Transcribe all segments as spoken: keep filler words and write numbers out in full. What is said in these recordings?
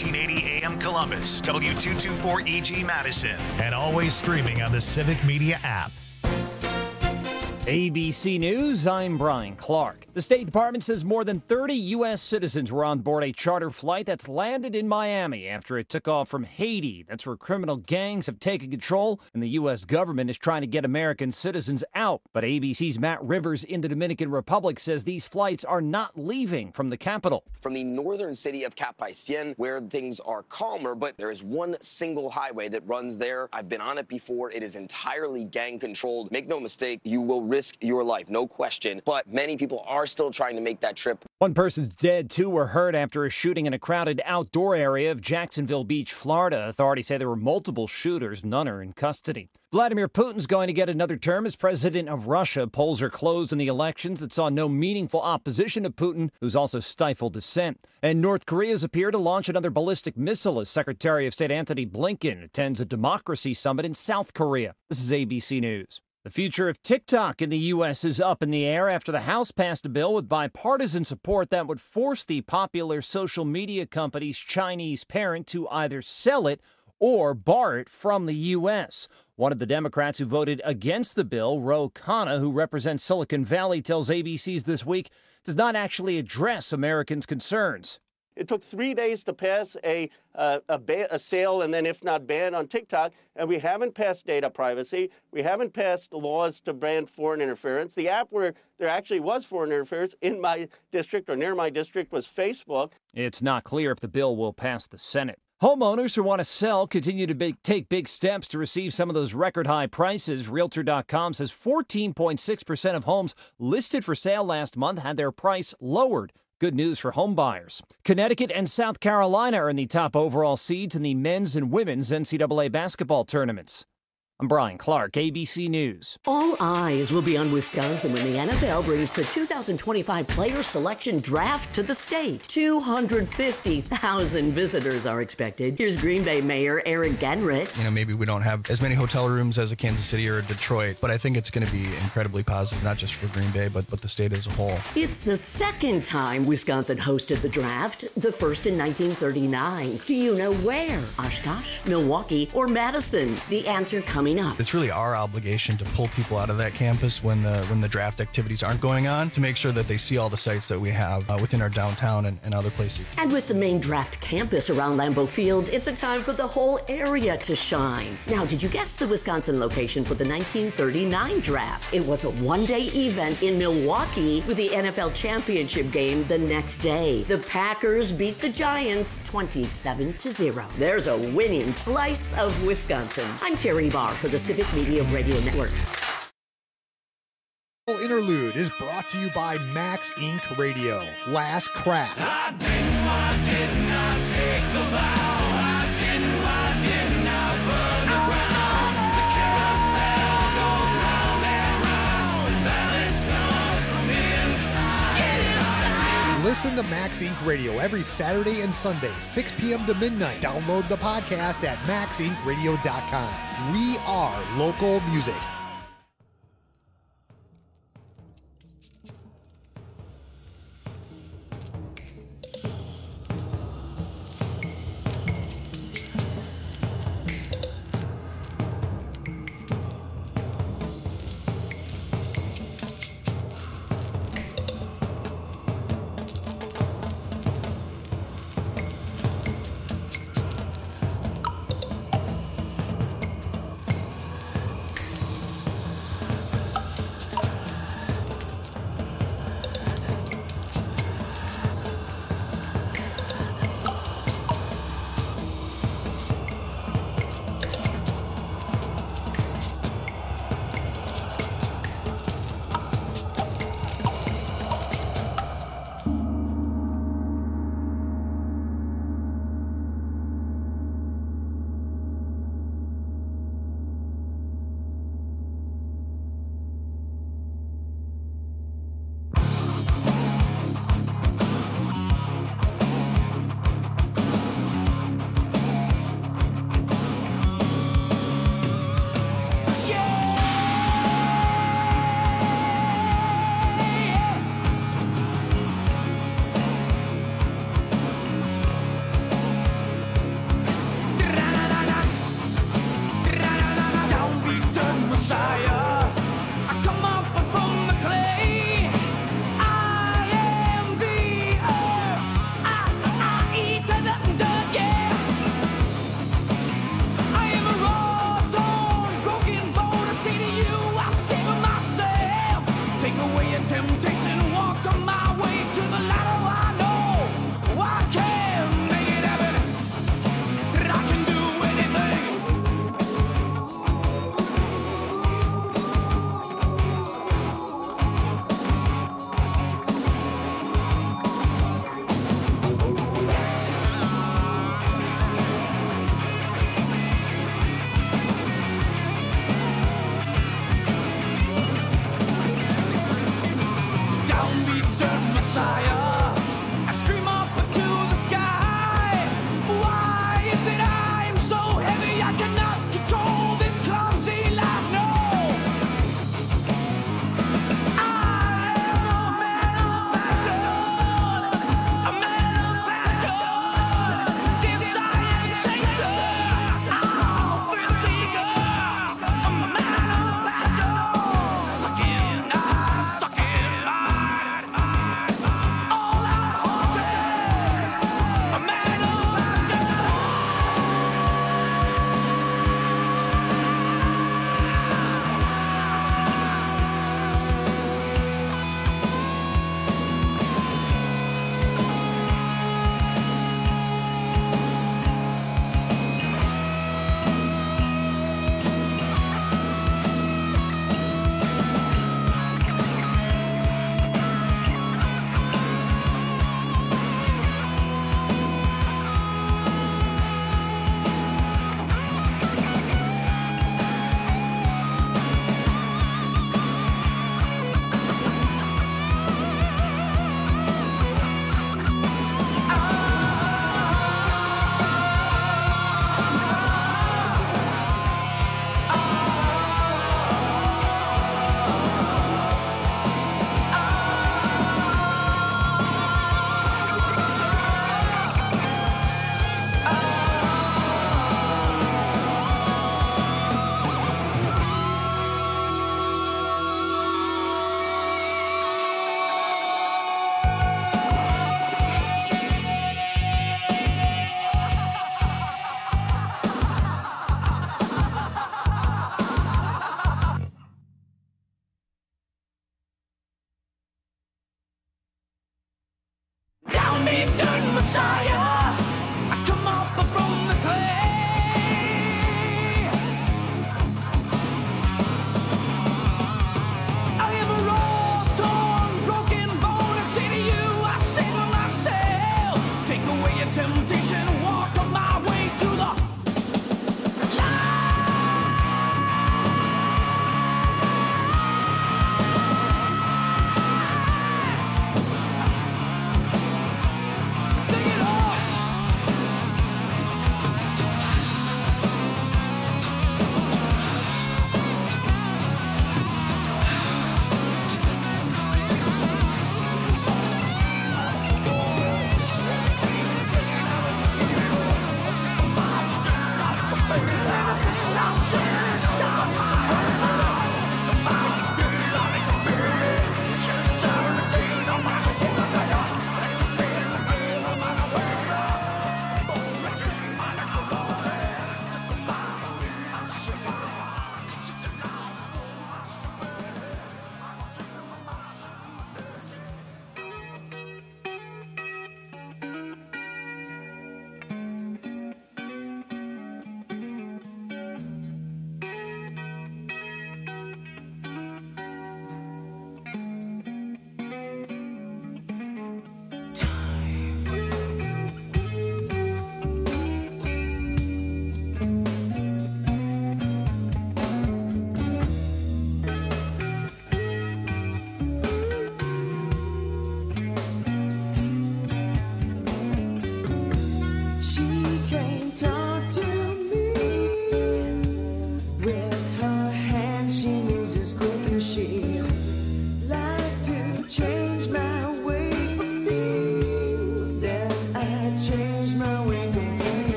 thirteen eighty A M Columbus, W two twenty-four E G Madison, and always streaming on the Civic Media app. A B C News, I'm Brian Clark. The State Department says more than thirty U S citizens were on board a charter flight that's landed in Miami after it took off from Haiti. That's where criminal gangs have taken control, and the U S government is trying to get American citizens out. But A B C's Matt Rivers in the Dominican Republic says these flights are not leaving from the capital. From the northern city of Cap-Haitien, where things are calmer, but there is one single highway that runs there. I've been on it before. It is entirely gang-controlled. Make no mistake, you will risk your life, no question. But many people are still trying to make that trip. One person's dead, two were hurt after a shooting in a crowded outdoor area of Jacksonville Beach, Florida. Authorities say there were multiple shooters. None are in custody. Vladimir Putin's going to get another term as president of Russia. Polls are closed in the elections that saw no meaningful opposition to Putin, who's also stifled dissent. And North Korea's appear to launch another ballistic missile as Secretary of State Antony Blinken attends a democracy summit in South Korea. This is A B C News. The future of TikTok in the U S is up in the air after the House passed a bill with bipartisan support that would force the popular social media company's Chinese parent to either sell it or bar it from the U S. One of the Democrats who voted against the bill, Ro Khanna, who represents Silicon Valley, tells A B C's This Week, does not actually address Americans' concerns. It took three days to pass a, uh, a, ba- a sale and then, if not ban, on TikTok. And we haven't passed data privacy. We haven't passed laws to ban foreign interference. The app where there actually was foreign interference in my district or near my district was Facebook. It's not clear if the bill will pass the Senate. Homeowners who want to sell continue to big, take big steps to receive some of those record-high prices. Realtor dot com says fourteen point six percent of homes listed for sale last month had their price lowered. Good news for home buyers. Connecticut and South Carolina are in the top overall seeds in the men's and women's N C double A basketball tournaments. I'm Brian Clark, A B C News. All eyes will be on Wisconsin when the N F L brings the two thousand twenty-five player selection draft to the state. two hundred fifty thousand visitors are expected. Here's Green Bay Mayor Eric Genrich. You know, maybe we don't have as many hotel rooms as a Kansas City or a Detroit, but I think it's going to be incredibly positive, not just for Green Bay, but, but the state as a whole. It's the second time Wisconsin hosted the draft, the first in nineteen thirty-nine. Do you know where? Oshkosh, Milwaukee, or Madison? The answer coming up. It's really our obligation to pull people out of that campus when the when the draft activities aren't going on to make sure that they see all the sites that we have uh, within our downtown and, and other places. And with the main draft campus around Lambeau Field, it's a time for the whole area to shine. Now, did you guess the Wisconsin location for the nineteen thirty-nine draft? It was a one-day event in Milwaukee with the N F L championship game the next day. The Packers beat the Giants twenty-seven to zero. There's a winning slice of Wisconsin. I'm Terry Barr for the Civic Media Radio Network. Interlude is brought to you by Max Incorporated. Radio. Last Crack. I didn't, I did not take the vow. I didn't, I did not burn the ground. The carousel goes round and round. Balance comes from inside. Listen to Max Incorporated. Radio every Saturday and Sunday, six p.m. to midnight. Download the podcast at max inc radio dot com. We are local music.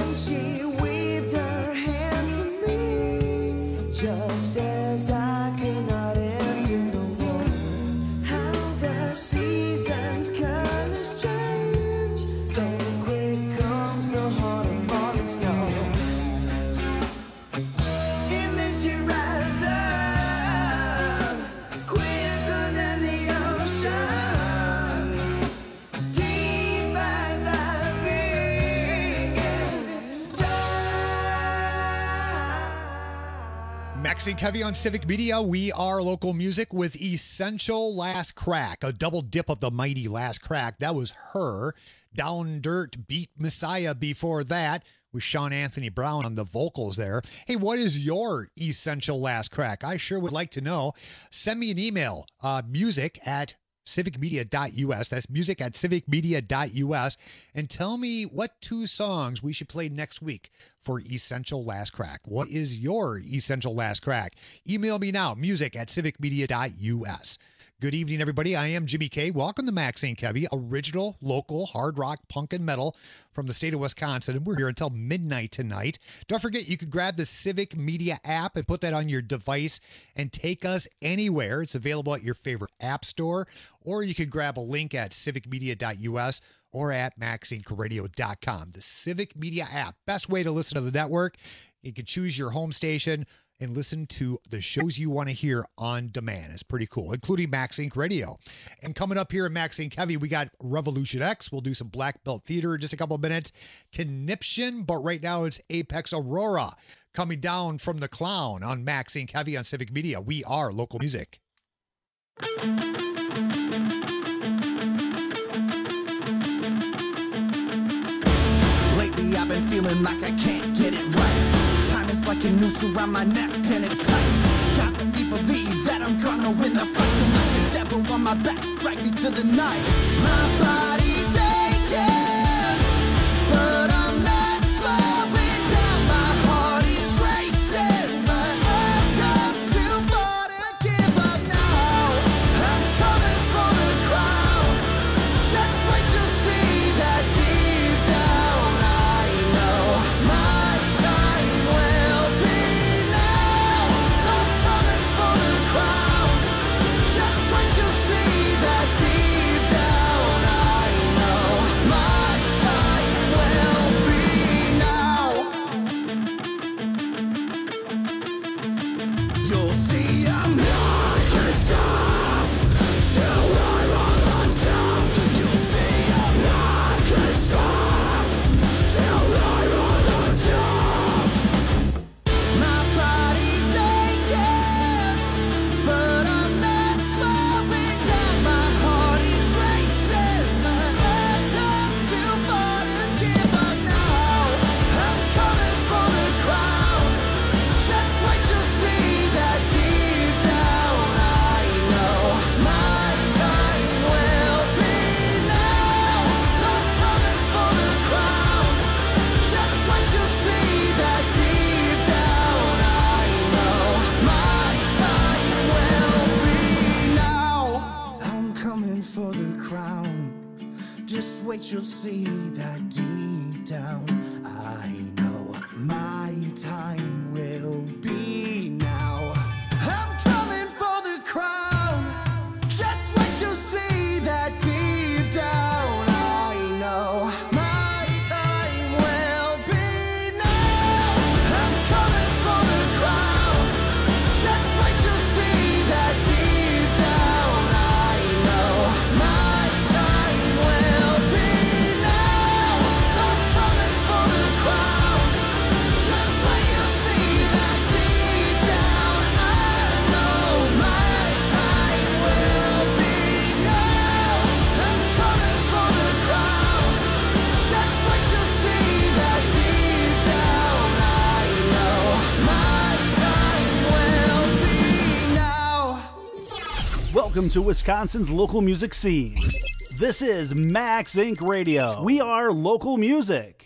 Then she waved her hand to me, just as I cannot enter no more. How the seasons colors change, so quick comes the heart of falling snow. And then she rises up, quicker than the ocean, deep by the ringing tide. Maxine Kevy on Civic Media. We are local music with Essential Last Crack, a double dip of the mighty Last Crack. That was her. Down Dirt beat Messiah before that, with Sean Anthony Brown on the vocals there. Hey, what is your Essential Last Crack? I sure would like to know. Send me an email, uh, music at civic media dot u s. That's music at civic media dot u s. And tell me what two songs we should play next week for Essential Last Crack. What is your Essential Last Crack? Email me now, music at civic media dot u s. Good evening, everybody. I am Jimmy K. Welcome to Maxine Kevy, original, local, hard rock, punk, and metal from the state of Wisconsin. And we're here until midnight tonight. Don't forget, you can grab the Civic Media app and put that on your device and take us anywhere. It's available at your favorite app store, or you can grab a link at civic media dot u s or at maxine radio dot com. The Civic Media app, best way to listen to the network. You can choose your home station and listen to the shows you want to hear on demand. It's pretty cool, including Max Inc Radio. And coming up here at Max Inc Heavy, we got Revolution X. We'll do some Black Belt Theater in just a couple of minutes. Conniption, but right now it's Apex Aurora coming down from the Clown on Max Inc Heavy on Civic Media. We are local music. Lately I've been feeling like I can't get it right. Time is like a noose around my neck and it's tight. Got me believe that I'm gonna win the fight. Don't let the devil on my back drag me to the night. My body's aching, but I'm not slowing down. My heart is racing, but I've come too far to give up now. I'm coming for the crown. Just wait, you'll see that deep down I know my time will be now. I'm coming for the crown. Just wait, you'll see that deep down I know my time will be now. You'll see I'm not gonna stop till I'm on top. You'll see I'm not gonna stop till I'm on top. My body's aching, but I'm not slowing down. My heart is racing, but I've come too far to give up now. I'm coming for the crown. Just wait, you'll see that deep down I know my time will be now. I'm coming for the crown. Just wait, you'll see that deep down I know my time will be now. I'm coming for the crown. Just wait, you'll see that deep down I know my time will be now. I'm coming for the crown. Just wait, you'll see that deep down I know my time will be now. I'm coming for the crown. Just wait, you'll see that deep down I know my time will be now. I'm coming for the crown. Just wait, you'll see that deep down I know my time will be now. I'm coming for the crown. Just wait, you'll see that deep down I know my time will be now. Welcome to Wisconsin's local music scene. This is Max Inc Radio. We are local music.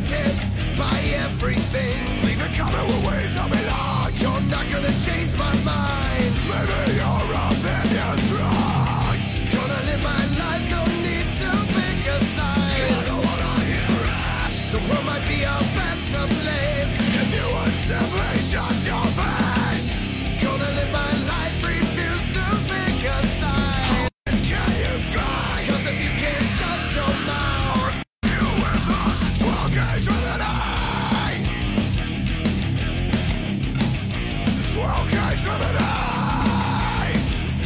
haunted by everything. Leave it coming with ways I belong. You're not gonna change my mind. Maybe your opinion's wrong. Gonna live my life, no need to pick a side. I don't wanna hear it. The world might be a better place if you would simply shut your face. Gonna live my life, refuse to pick a side. Can you scream? Cause if you can't shut your mouth, you will not walk into the night. twelve gauge from the night.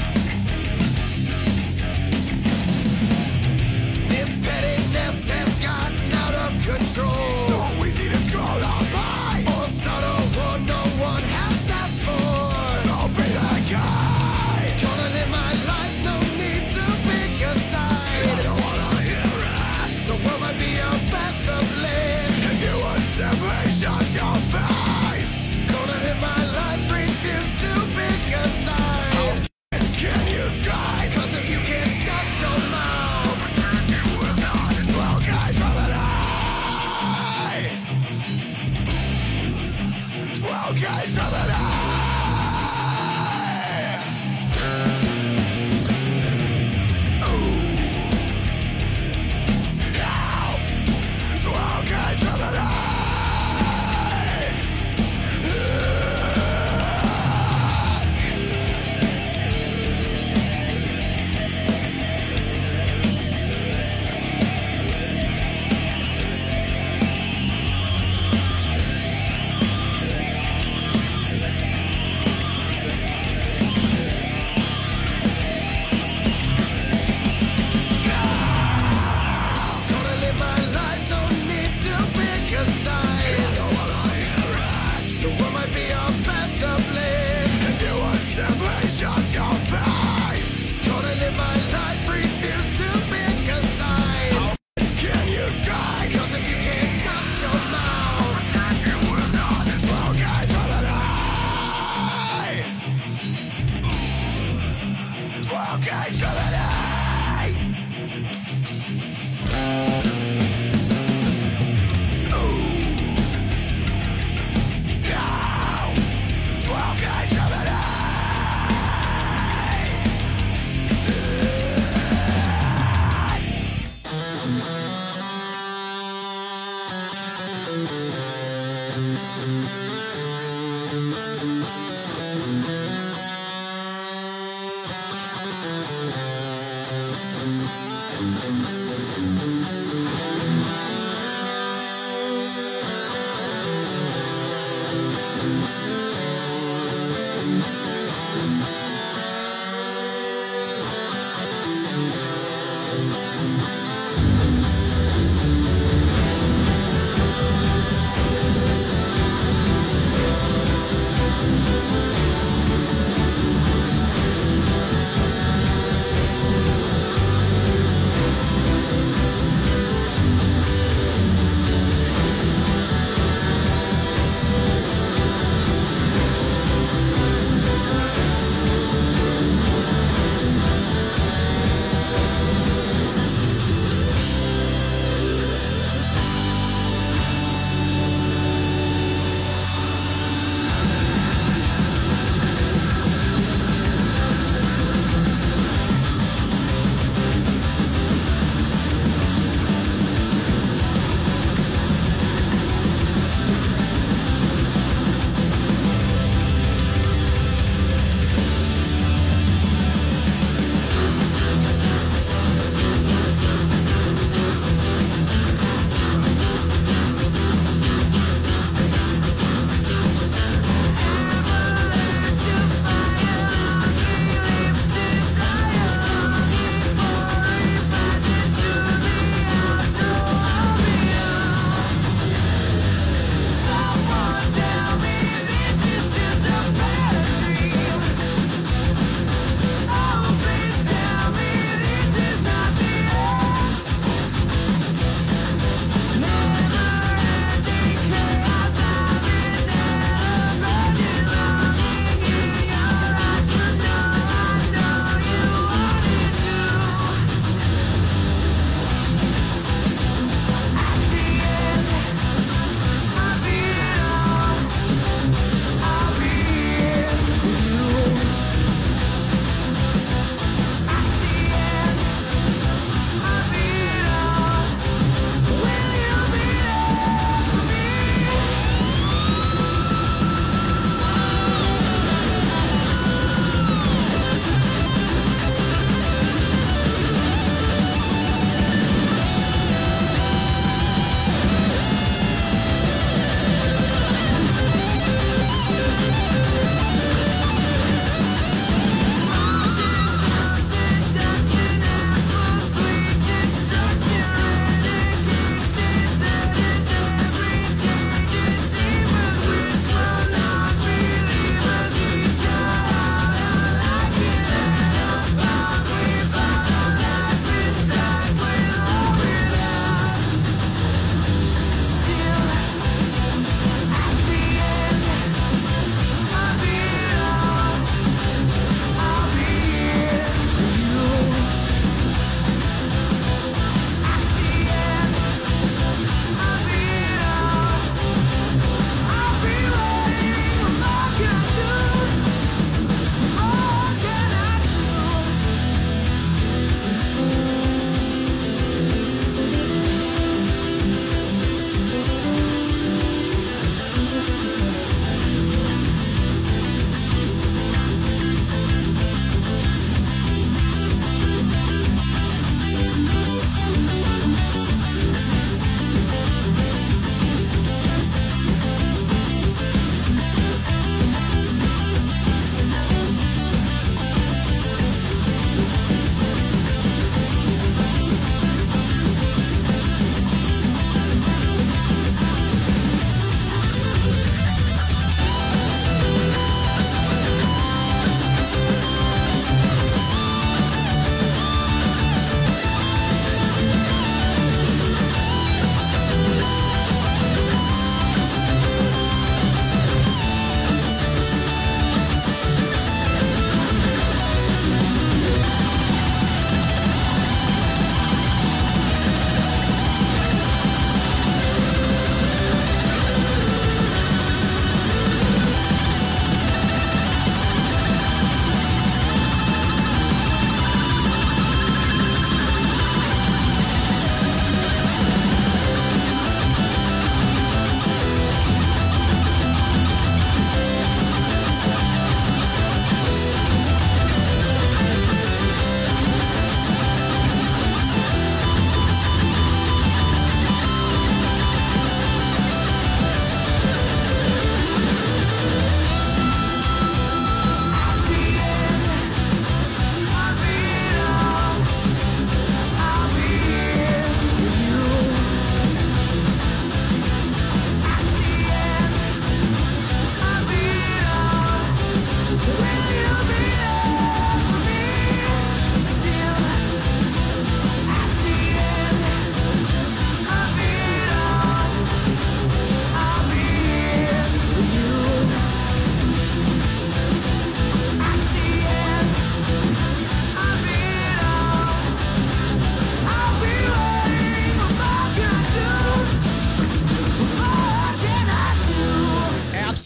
This pettiness has gotten out of control. So easy to scroll on by or start a war no one has asked for. Don't be that guy. Gonna live my life, no need to pick a side. I don't wanna hear it. The world might be a better place if you would simply shut your face. Gonna live my life, refuse to pick a side. How f***ing can you scry? Cause if you can't shut your mouth, you will not well guide from an eye. Twelve guys from an eye. Ooh. Ow. Twelve guys from an eye.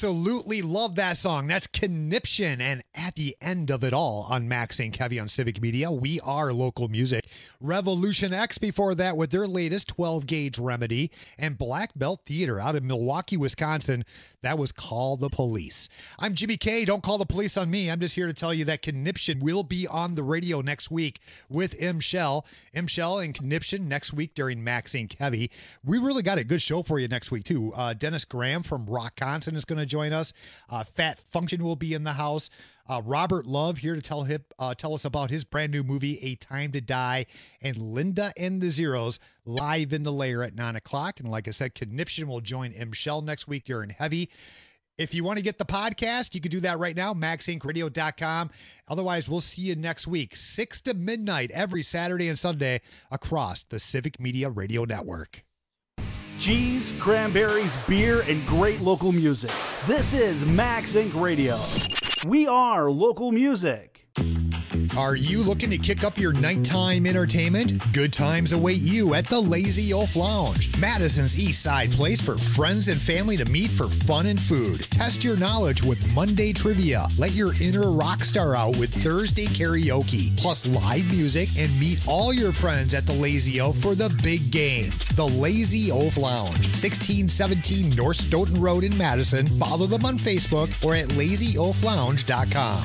Absolutely love that song. That's Conniption. And at the end of it all on Max Inc Heavy on Civic Media, we are local music. Revolution X before that with their latest twelve gauge Remedy, and Black Belt Theater out of Milwaukee, Wisconsin. That was Call the Police. I'm Jimmy K. Don't call the police on me. I'm just here to tell you that Conniption will be on the radio next week with M. Shell. M. Shell and Conniption next week during Max Inc Heavy. We really got a good show for you next week, too. Uh, Dennis Graham from Rockconson is going to join us. Uh, Fat Function will be in the house. Uh, Robert Love here to tell hip, uh, tell us about his brand new movie, A Time to Die, and Linda and the Zeros live in the lair at nine o'clock. And like I said, Conniption will join M. Shell next week during Heavy. If you want to get the podcast, you can do that right now, max inc radio dot com. Otherwise, we'll see you next week, six to midnight every Saturday and Sunday across the Civic Media Radio Network. Cheese, cranberries, beer, and great local music. This is Max Inc Radio. We are local music. Are you looking to kick up your nighttime entertainment? Good times await you at the Lazy Oaf Lounge, Madison's East Side place for friends and family to meet for fun and food. Test your knowledge with Monday trivia. Let your inner rock star out with Thursday karaoke, plus live music, and meet all your friends at the Lazy Oaf for the big game. The Lazy Oaf Lounge, sixteen seventeen North Stoughton Road in Madison. Follow them on Facebook or at lazy oaf lounge dot com.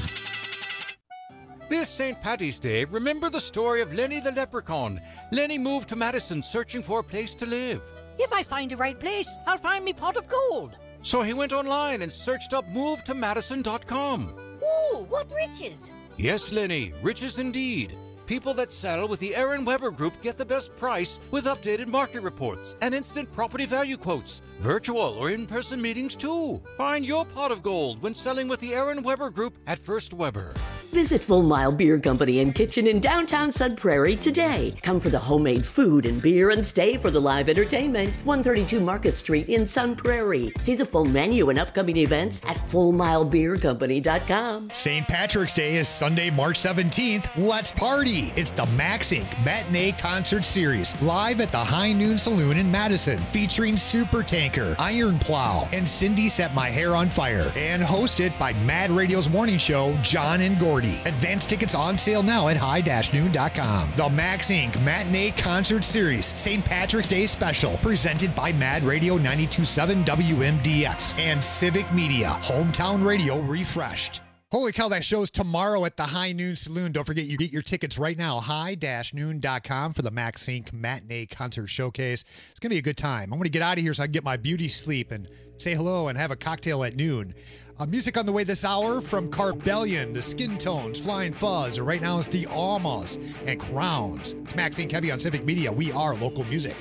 This Saint Patty's Day, remember the story of Lenny the Leprechaun. Lenny moved to Madison searching for a place to live. If I find the right place, I'll find me pot of gold. So he went online and searched up move to madison dot com. Ooh, what riches! Yes, Lenny, riches indeed. People that settle with the Aaron Weber Group get the best price with updated market reports and instant property value quotes. Virtual or in-person meetings too. Find your pot of gold when selling with the Aaron Weber Group at First Weber. Visit Full Mile Beer Company and Kitchen in downtown Sun Prairie today. Come for the homemade food and beer and stay for the live entertainment. one thirty-two Market Street in Sun Prairie. See the full menu and upcoming events at full mile beer company dot com. Saint Patrick's Day is Sunday, March seventeenth. Let's party! It's the Max Inc Matinee Concert Series, live at the High Noon Saloon in Madison, featuring Super Tanker, Iron Plow, and Cindy Set My Hair on Fire, and hosted by Mad Radio's morning show, John and Gordy. Advance tickets on sale now at high noon dot com. The Max Inc Matinee Concert Series, Saint Patrick's Day Special, presented by Mad Radio ninety-two point seven W M D X and Civic Media, hometown radio refreshed. Holy cow, that show's tomorrow at the High Noon Saloon. Don't forget, you get your tickets right now, high noon dot com for the Max Inc Matinee Concert Showcase. It's going to be a good time. I'm going to get out of here so I can get my beauty sleep and say hello and have a cocktail at noon. Uh, music on the way this hour from Carbellion, the Skin Tones, Flying Fuzz, or right now it's the Almas and Crowns. It's Max Inc Heavy on Civic Media. We are local music.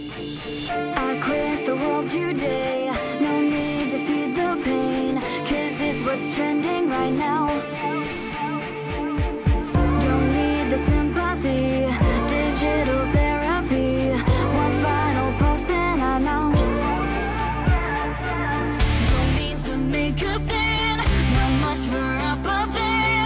I quit the world today. No need to feed the pain, cause it's what's trending right now. Don't need the sympathy, digital therapy. One final post, then I'm out. Don't mean to make a scene, not much for apathy.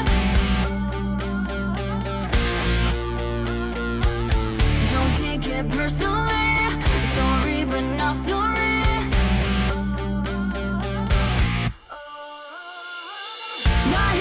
Don't take it personally, sorry but not sorry. My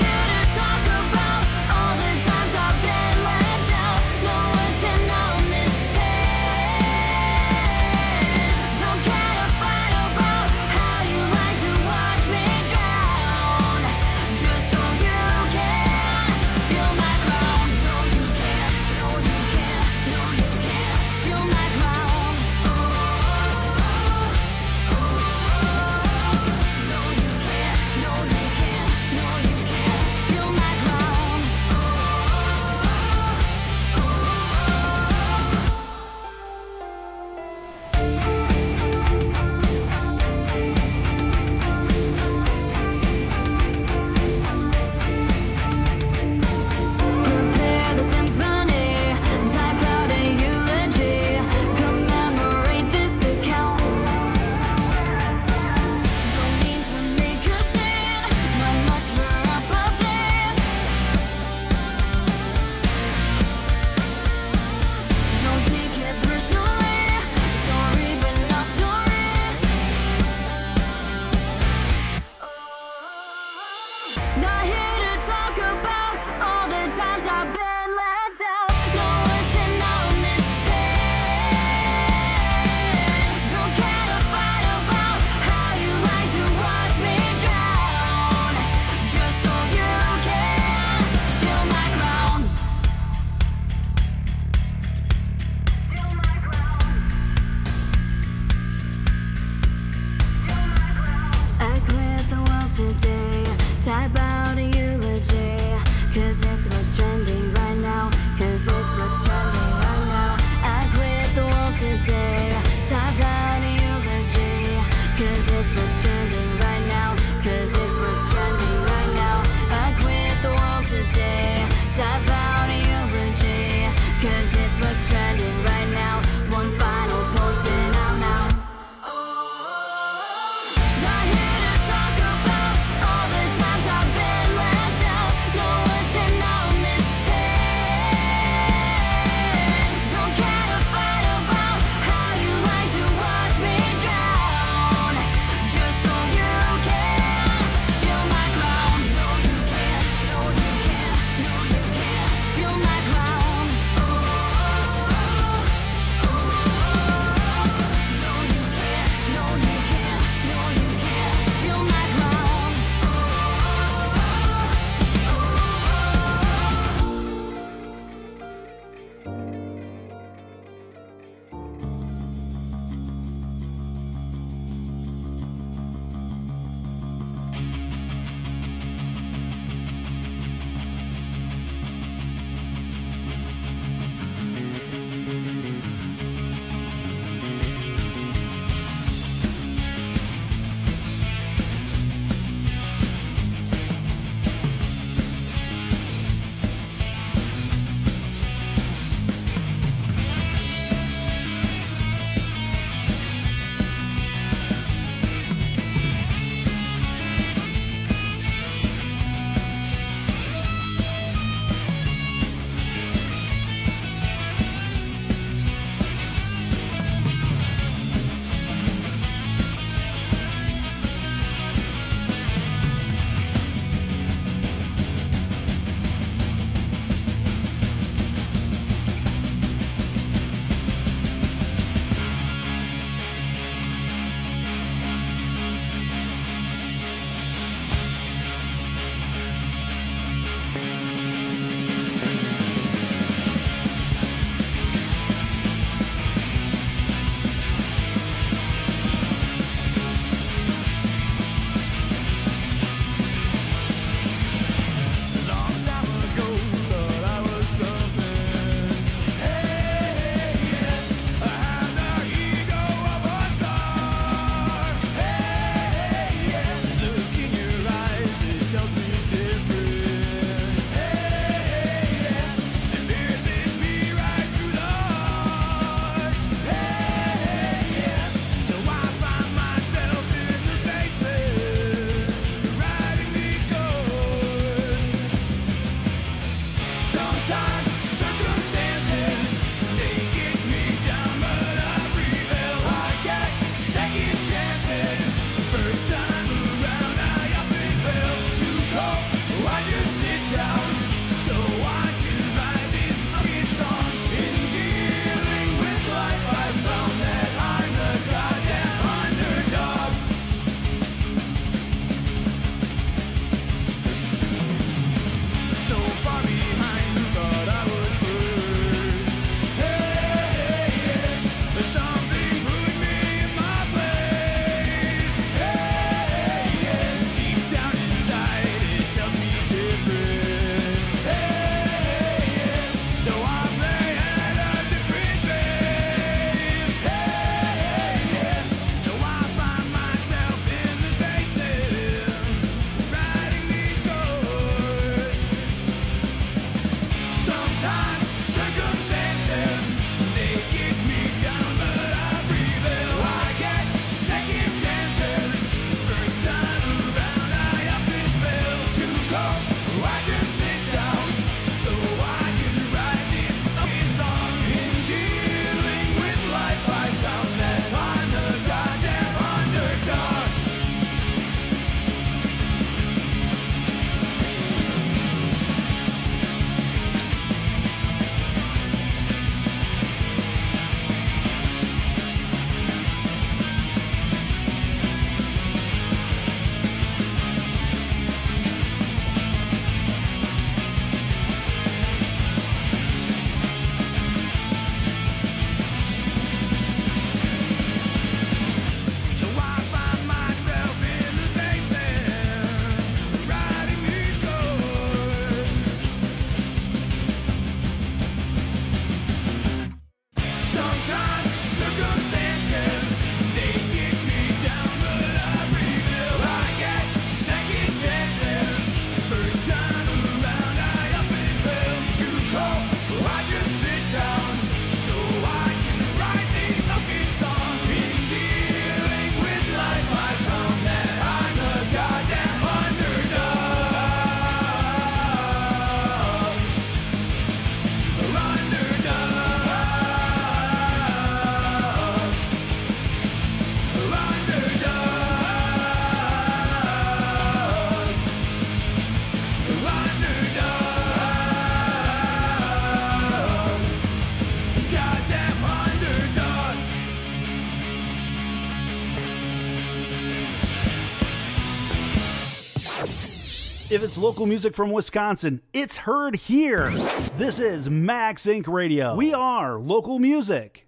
If it's local music from Wisconsin, it's heard here. This is Max Inc Radio. We are local music.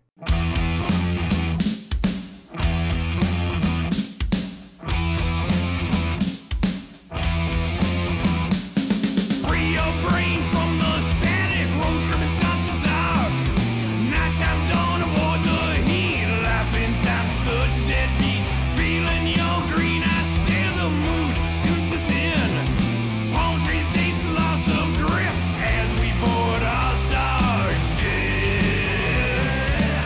Free your brain from the static, road trip Wisconsin dark. Nighttime dawn, avoid the heat. Life in time, such deadbeat. Feeling your green, I'd stay the mood. Soon sits in. Palm trees, dates, loss of grip as we board our starship.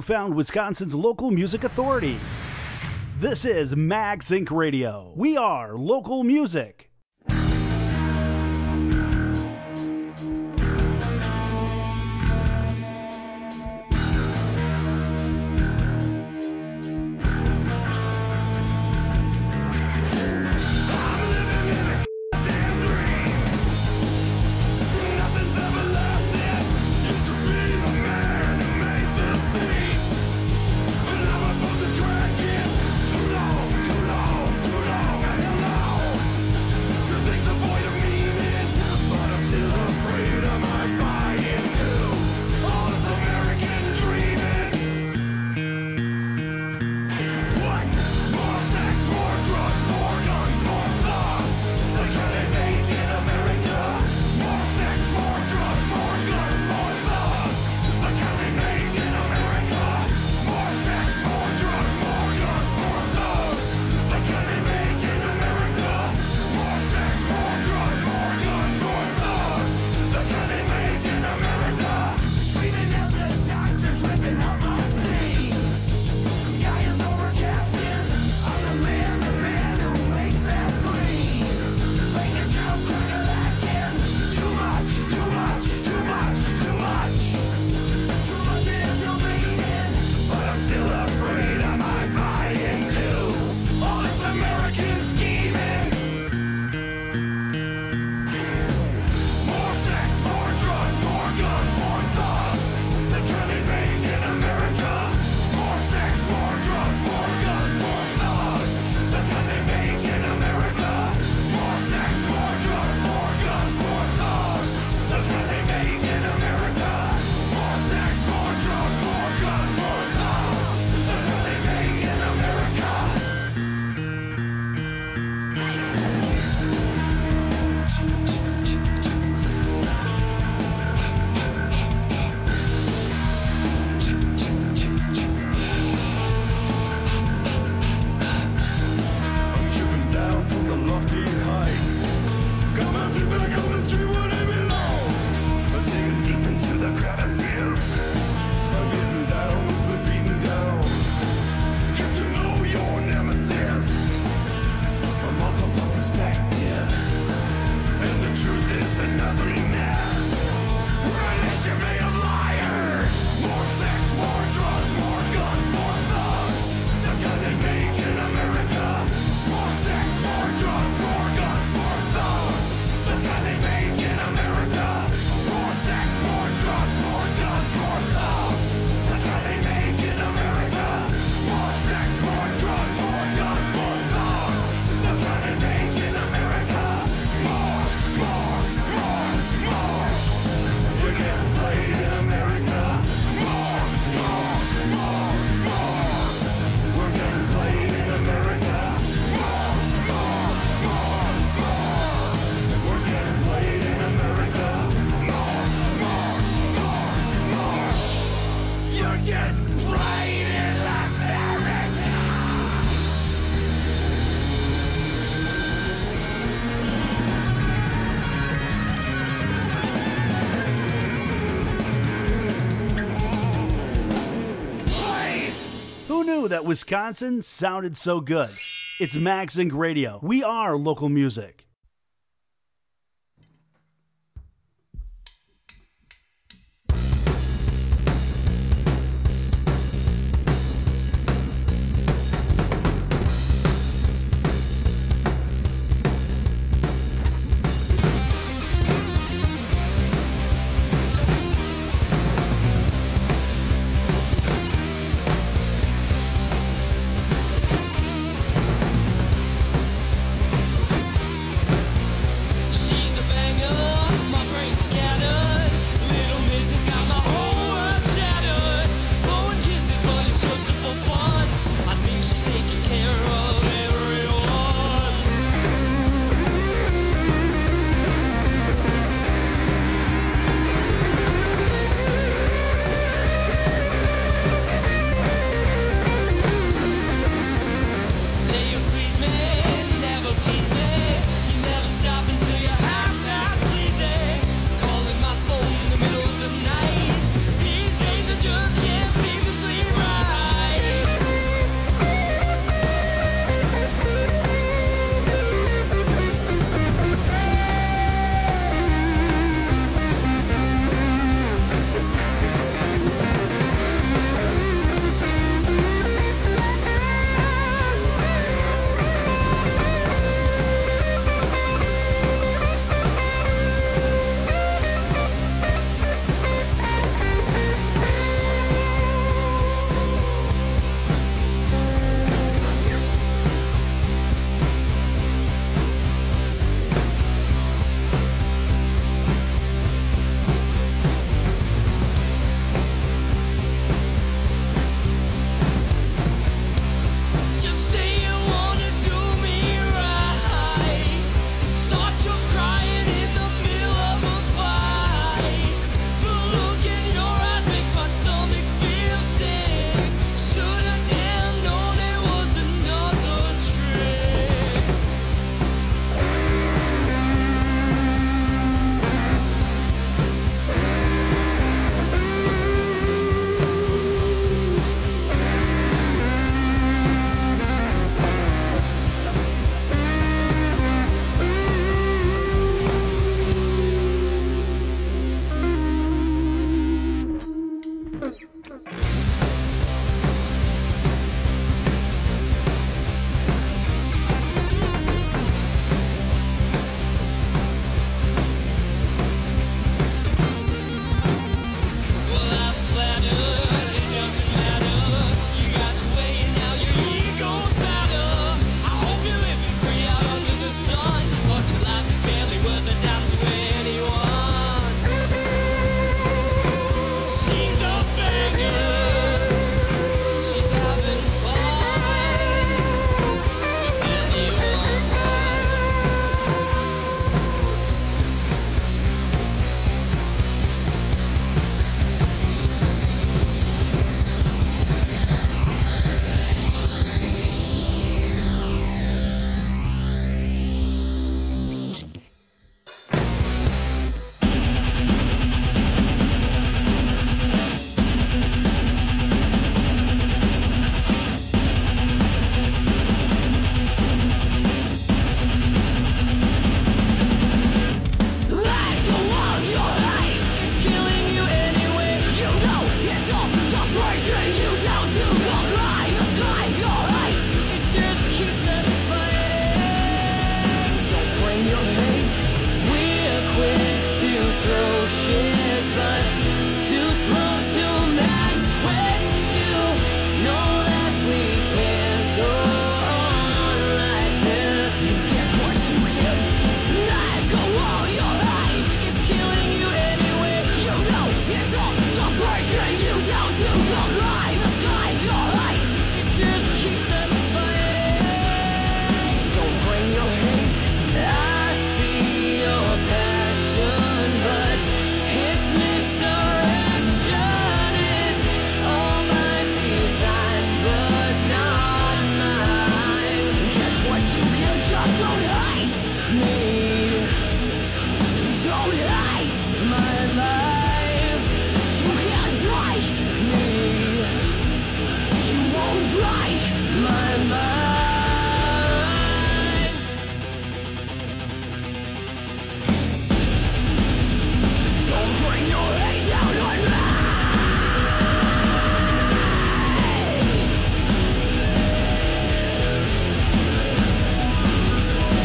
found Wisconsin's local music authority. This is Max Incorporated. Radio. We are local music. That Wisconsin sounded so good. It's Max Inc Radio. We are local music.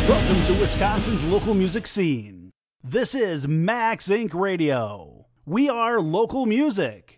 Welcome to Wisconsin's local music scene. This is Max Incorporated. Radio. We are local music.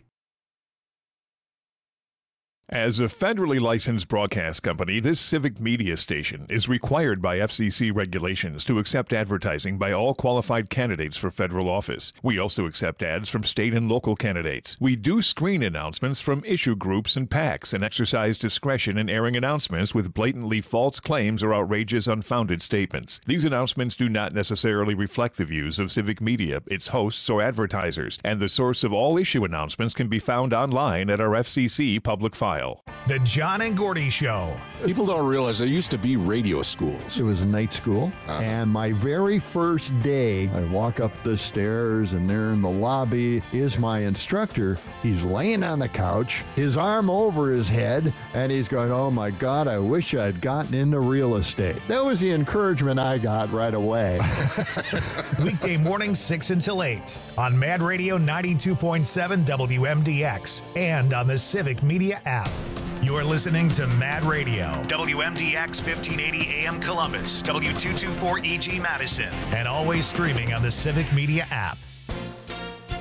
As a federally licensed broadcast company, this civic media station is required by F C C regulations to accept advertising by all qualified candidates for federal office. We also accept ads from state and local candidates. We do screen announcements from issue groups and PACs and exercise discretion in airing announcements with blatantly false claims or outrageous, unfounded statements. These announcements do not necessarily reflect the views of civic media, its hosts, or advertisers, and the source of all issue announcements can be found online at our F C C public file. The John and Gordy Show. People don't realize there used to be radio schools. It was a night school, uh-huh. and my very first day, I walk up the stairs, and there in the lobby is my instructor. He's laying on the couch, his arm over his head, and he's going, "Oh my God, I wish I'd gotten into real estate." That was the encouragement I got right away. Weekday mornings, six until eight on Mad Radio ninety-two point seven W M D X and on the Civic Media app. You're listening to Mad Radio, W M D X fifteen eighty A M Columbus, W two twenty-four E G Madison, and always streaming on the Civic Media app.